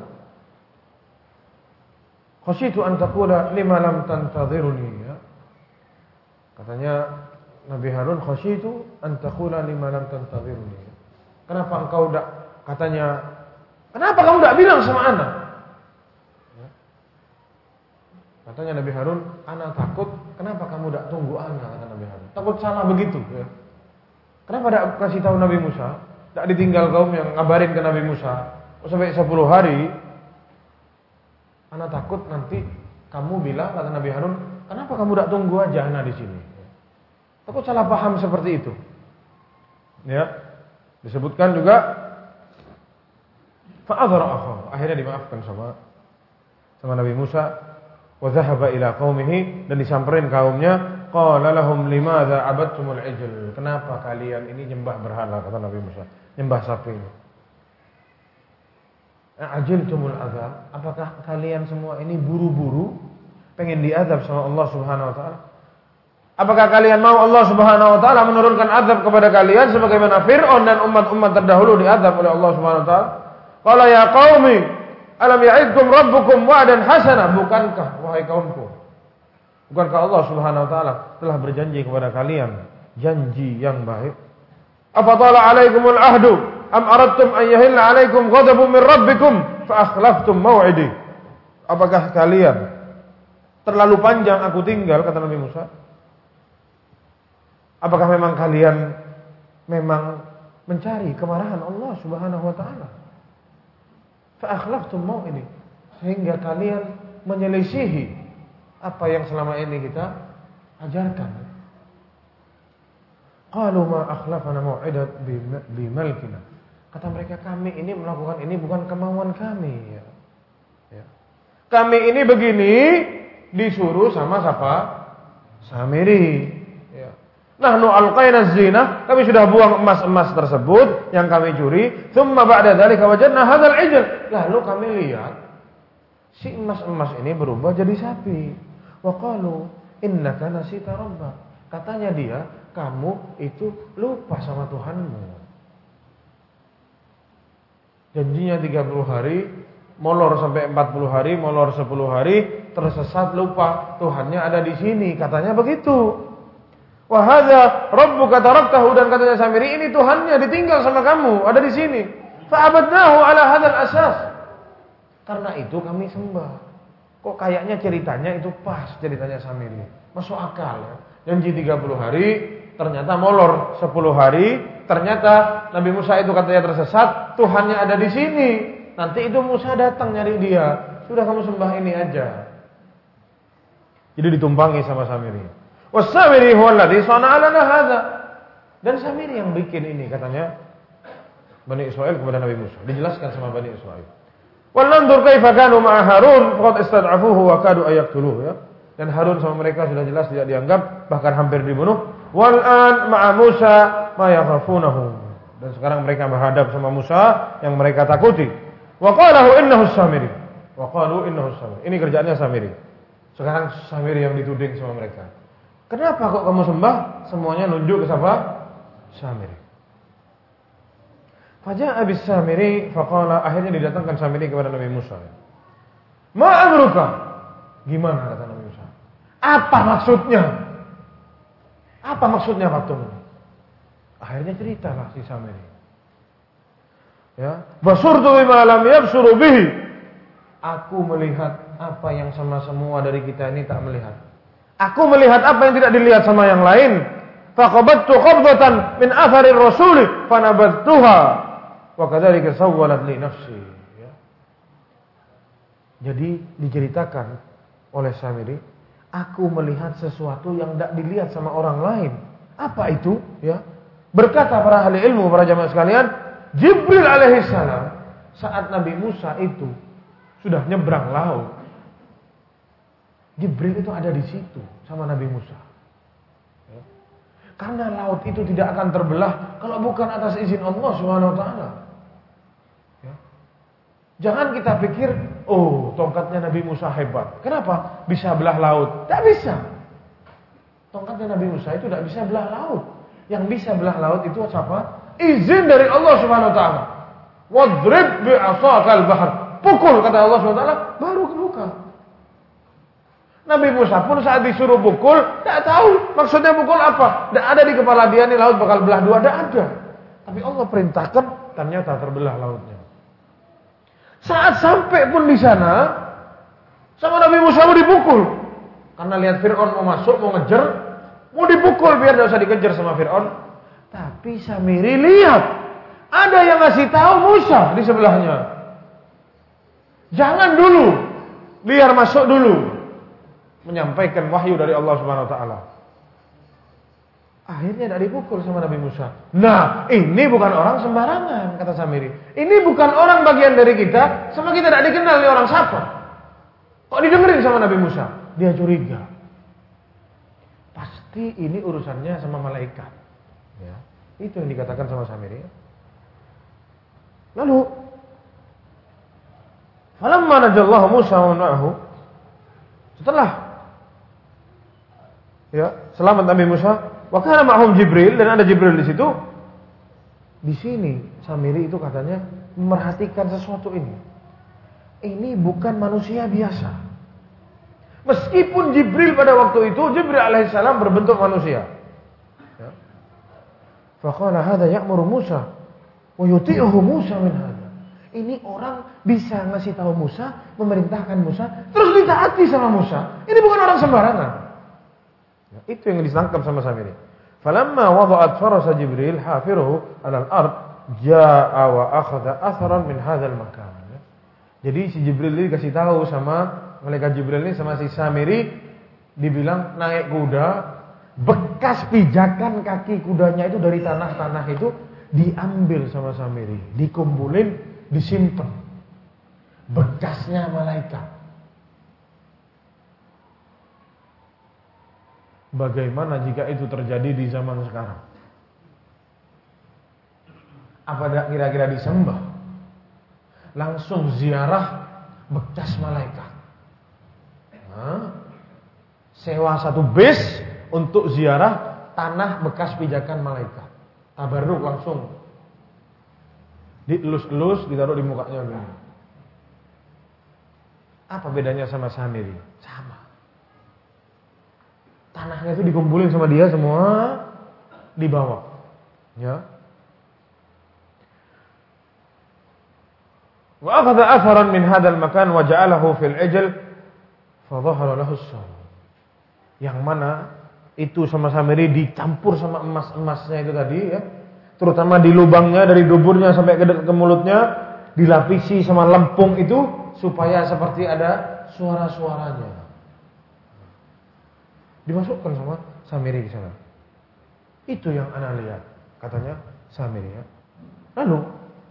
Khasyitu an taqula lima lam tantadhiruni. Ya. Katanya Nabi Harun, khasyitu an taqula lima lam tantadhiruni. Kenapa engkau tidak, katanya, kenapa kamu tidak bilang sama anak? Ya. Katanya Nabi Harun, anak takut, kenapa kamu tidak tunggu anak, kata Nabi Harun. Takut salah begitu, ya. Kenapa tidak kasih tahu Nabi Musa? Tidak ditinggal kaum yang ngabarin ke Nabi Musa sampai 10 hari. Anak takut nanti kamu bilang, kata Nabi Harun, kenapa kamu tidak tunggu aja anak di sini? Takut salah paham seperti itu. Ya, disebutkan juga fa'adhara akhahu. Akhirnya dimaafkan sama Nabi Musa. Wa dhahaba ila qaumihi, dan disamperin kaumnya. Qala lahum limadza abadtumul ijl. Kenapa kalian ini nyembah berhala, kata Nabi Musa. Nyembah sapi ini. Ajiltumul azab. Apakah kalian semua ini buru-buru pengen diazab sama Allah Subhanahu wa taala? Apakah kalian mau Allah Subhanahu wa taala menurunkan azab kepada kalian sebagaimana Fir'aun dan umat-umat terdahulu diazab oleh Allah Subhanahu wa taala? Qala ya qaumi, alam ya'idkum rabbukum wa'dan hasana? Bukankah wahai kaumku, bukankah Allah Subhanahu wa taala telah berjanji kepada kalian janji yang baik? Afatala alaikumul ahdu am aradtum an yahilla 'alaikum ghadabun min rabbikum fa akhlaftum maw'idi. Apakah kalian terlalu panjang aku tinggal, kata Nabi Musa? Apakah memang kalian mencari kemarahan Allah Subhanahu wa taala? Fa akhlaftum maw'idi, sehingga kalian menyelisihi apa yang selama ini kita ajarkan. Qalu ma akhlafana maw'idat bi malkina. Kata mereka, kami ini melakukan ini bukan kemauan kami. Ya. Kami ini begini disuruh sama siapa? Samiri. Ya. Nahnu alqaina zina, kami sudah buang emas-emas tersebut yang kami curi. Tsumma ba'da dzalika wajadna hadzal ijl. Lalu kami lihat si emas-emas ini berubah jadi sapi. Wa qalu innaka nasita rabbak. Katanya dia, kamu itu lupa sama Tuhanmu. Janjinya 30 hari, molor sampai 40 hari, molor 10 hari, tersesat lupa Tuhannya ada di sini, katanya begitu. Wa hadza rabbuka taraktahu, dan katanya Samiri, ini Tuhannya ditinggal sama kamu, ada di sini. Fa abadnahu ala hadzal asas. Karena itu kami sembah. Kok kayaknya ceritanya itu pas, ceritanya Samiri. Masuk akal ya. Janji 30 hari, ternyata molor 10 hari, ternyata Nabi Musa itu katanya tersesat, Tuhannya ada di sini. Nanti itu Musa datang nyari dia. Sudah kamu sembah ini aja. Jadi ditumpangi sama Samiri. Was-Samiri huwa alladhi sana'a lana hadza. Dan Samiri yang bikin ini, katanya Bani Israil kepada Nabi Musa. Dijelaskan sama Bani Israil. Wal nanzur kaifa kanu ma'a Harun faqad istad'afuhu wa kadu ayaqtuluhu, ya. Dan Harun sama mereka sudah jelas tidak dianggap, bahkan hampir dibunuh. Wal an ma'a Musa ma yakhafunahu. Dan sekarang mereka menghadap sama Musa yang mereka takuti. Wa qalahu innahu Samiri. Wa qalu innahu Samiri. Ini kerjaannya Samiri. Sekarang Samiri yang dituding sama mereka. Kenapa kok kamu sembah? Semuanya nunjuk ke siapa? Samiri. Faja'a bis Samiri faqala, akhirnya didatangkan Samiri kepada Nabi Musa. Ma amruka? Gimana kata Nabi Musa? Apa maksudnya? Apa maksudnya patung ini? Akhirnya ceritalah si Samiri. Ya, basurtu bima lam yabsuru bihi. Aku melihat apa yang sama semua dari kita ini tak melihat. Aku melihat apa yang tidak dilihat sama yang lain. Faqabattu qabdatan min athari rasul fanabadtuha wa kadzalika sawwalat li nafsi. Ya. Jadi diceritakan oleh Samiri, aku melihat sesuatu yang tidak dilihat sama orang lain. Apa itu? Ya. Berkata para ahli ilmu, para jamaah sekalian, Jibril alaihissalam saat Nabi Musa itu sudah nyebrang laut, Jibril itu ada di situ sama Nabi Musa. Ya. Karena laut itu tidak akan terbelah kalau bukan atas izin Allah Subhanahu wa taala. Ya. Jangan kita pikir, oh, tongkatnya Nabi Musa hebat. Kenapa? Bisa belah laut. Tidak bisa. Tongkatnya Nabi Musa itu tidak bisa belah laut. Yang bisa belah laut itu siapa? Izin dari Allah Subhanahu wa taala. Wadrib bi'asakal bahr. Pukul, kata Allah Subhanahu wa taala, baru kebuka. Nabi Musa pun saat disuruh pukul, tidak tahu maksudnya pukul apa. Tidak ada di kepala dia nih laut bakal belah dua, tidak ada. Tapi Allah perintahkan, ternyata terbelah lautnya. Saat sampai pun di sana, sama Nabi Musa mau dipukul. Karena lihat Fir'aun mau masuk, mau ngejar, mau dipukul biar tidak usah dikejar sama Fir'aun. Tapi Samiri lihat ada yang ngasih tahu Musa di sebelahnya. Jangan dulu, biar masuk dulu. Menyampaikan wahyu dari Allah Subhanahu wa taala. Akhirnya tidak dipukul sama Nabi Musa. Nah, ini bukan orang sembarangan, kata Samiri. Ini bukan orang bagian dari kita, sama kita tidak dikenal oleh orang siapa. Kok didengerin sama Nabi Musa? Dia curiga. Pasti ini urusannya sama malaikat. Ya, itu yang dikatakan sama Samiri. Lalu, falamma najallahu Musa wa ma'ahu, setelah ya selamat Nabi Musa, wa kana ma'hum Jibril, dan ada Jibril di situ. Di sini Samiri itu katanya memerhatikan sesuatu ini. Ini bukan manusia biasa. Meskipun Jibril pada waktu itu Jibril alaihissalam berbentuk manusia. Faqala hadza ya'muru Musa Wa yuti'uhu Musa min hadza. Ini orang bisa ngasih tahu Musa, memerintahkan Musa, terus ditaati sama Musa. Ini bukan orang sembarangan. Nah, itu yang ditangkap sama Samiri. Falamma wada'at farasa Jibril hafiruhu 'ala al-ard, jaa'a wa akhadha atharan min hadzal makan. Jadi si Jibril ini dikasih tahu sama malaikat Jibril ini sama si Samiri, dibilang naik kuda, bekas pijakan kaki kudanya itu dari tanah-tanah itu diambil sama Samiri, dikumpulin, disimpan. Bekasnya malaikat. Bagaimana jika itu terjadi di zaman sekarang? Apa kira-kira disembah? Langsung ziarah bekas malaikat. Sewa satu bis untuk ziarah tanah bekas pijakan malaikat. Tabarruk langsung. Dielus-elus, ditaruh di mukanya. Apa bedanya sama Samiri? Sama. Tanahnya itu dikumpulin sama dia semua, dibawa. Ya. Wa akhadha atharan min hadzal makan wa ja'alahu fil ajal fa dhahara lahu as-sawm. Yang mana itu sama Samiri dicampur sama emas-emasnya itu tadi ya. Terutama di lubangnya dari duburnya sampai ke mulutnya dilapisi sama lempung itu supaya seperti ada suara-suaranya. Dimasukkan sama Samiri ke sana. Itu yang ana lihat, katanya Samiri ya. Lalu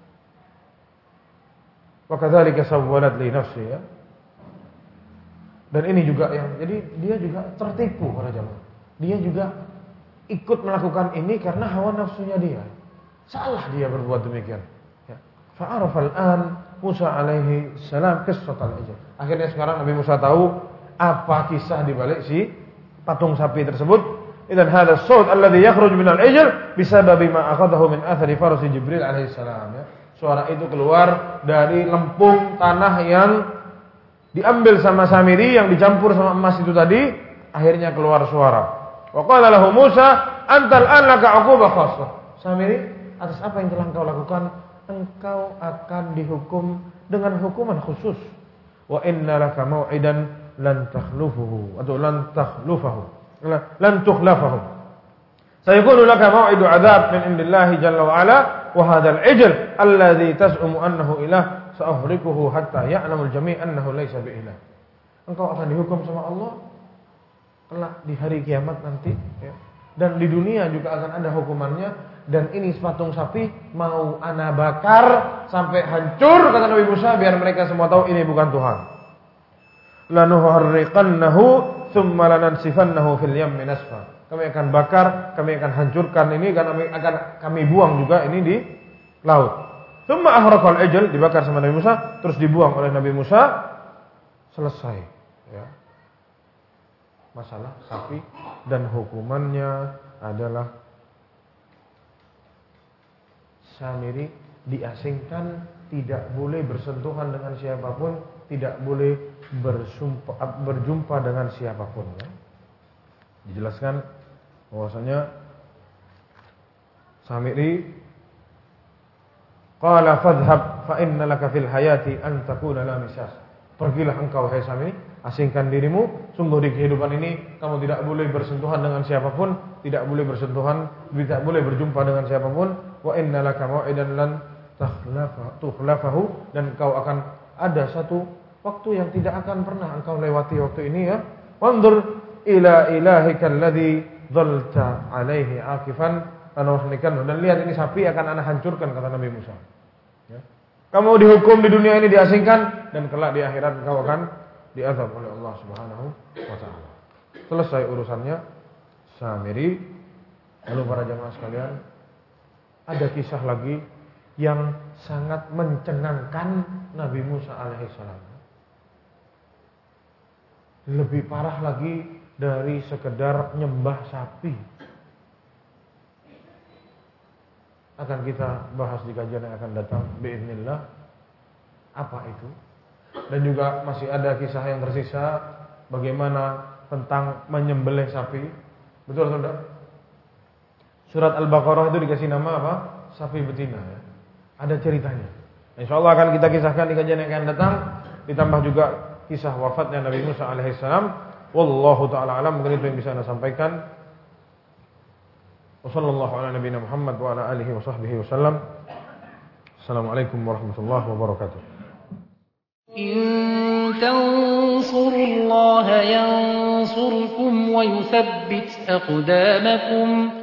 wa kadzalika sawwalat li nafsi ya. Dan ini juga yang jadi dia juga tertipu para jamaah. Dia juga ikut melakukan ini karena hawa nafsunya dia. Salah dia berbuat demikian. Ya. Fa'arafa al-an Musa alaihi salam qissatal ajal. Akhirnya sekarang Nabi Musa tahu apa kisah di balik si patung sapi tersebut. Idzan hadha as-sawt alladhi yakhruju min al-ajal bisababi ma akhadahu min athari farasi Jibril alaihi salam ya. Suara itu keluar dari lempung tanah yang diambil sama Samiri yang dicampur sama emas itu tadi, akhirnya keluar suara. Wa qala lahu Musa, "Antal an laka 'uqubah khassah." Samiri, atas apa yang telah engkau lakukan, engkau akan dihukum dengan hukuman khusus. Wa inna laka mau'idan lan takhlufuhu atau lan tukhlafahu. Sayakunu laka mau'idu 'adzab min indillahi jalla wa 'ala wa hadzal 'ijl alladhi tas'umu annahu ilah sa'afrikuhu hatta ya'lamul jami' annahu laysa bi'ilah. Engkau akan dihukum sama Allah kelak di hari kiamat nanti ya. Dan di dunia juga akan ada hukumannya. Dan ini patung sapi mau ana bakar sampai hancur, kata Nabi Musa, biar mereka semua tahu ini bukan Tuhan. Lanuharriqannahu thumma lanansifannahu fil yammi nasfa. Kami akan bakar, kami akan hancurkan ini, kami buang juga ini di laut. Thumma ahraqal ajal, dibakar sama Nabi Musa, terus dibuang oleh Nabi Musa. Selesai ya. Masalah sapi, dan hukumannya adalah Samiri diasingkan, tidak boleh bersentuhan dengan siapapun, tidak boleh berjumpa dengan siapapun ya. Dijelaskan bahwasanya Samiri qala fadhhab fa inna laka fil hayati an takuna la misas. Pergilah engkau hai Samiri, asingkan dirimu, sungguh di kehidupan ini kamu tidak boleh bersentuhan dengan siapapun, tidak boleh berjumpa dengan siapapun. Wa inna laka mau'idan lan tukhlafahu, dan engkau akan ada satu waktu yang tidak akan pernah engkau lewati waktu ini ya. Wanzur ila ilahika alladhi dhalta alaihi akifan anuhlikan. Dan lihat ini sapi akan ana hancurkan, kata Nabi Musa ya. Kamu dihukum di dunia ini, diasingkan, dan kelak di akhirat engkau akan diazab oleh Allah Subhanahu wa taala. Selesai urusannya Samiri. Lalu para jamaah sekalian, ada kisah lagi yang sangat mencengangkan Nabi Musa alaihissalam. Lebih parah lagi dari sekedar nyembah sapi. Akan kita bahas di kajian yang akan datang biiznillah. Apa itu? Dan juga masih ada kisah yang tersisa bagaimana tentang menyembelih sapi. Betul saudara? Surat Al-Baqarah itu dikasih nama apa? Sapi betina ya. ada ceritanya. Insyaallah akan kita kisahkan di kajian yang akan datang, ditambah juga kisah wafatnya Nabi Musa alaihissalam. Wallahu taala alam, mungkin itu yang bisa Anda sampaikan. Wassallallahu ala nabiyina Muhammad wa ala alihi wa sahbihi wasallam. Assalamualaikum warahmatullahi wabarakatuh. إن تنصروا الله ينصركم ويثبت أقدامكم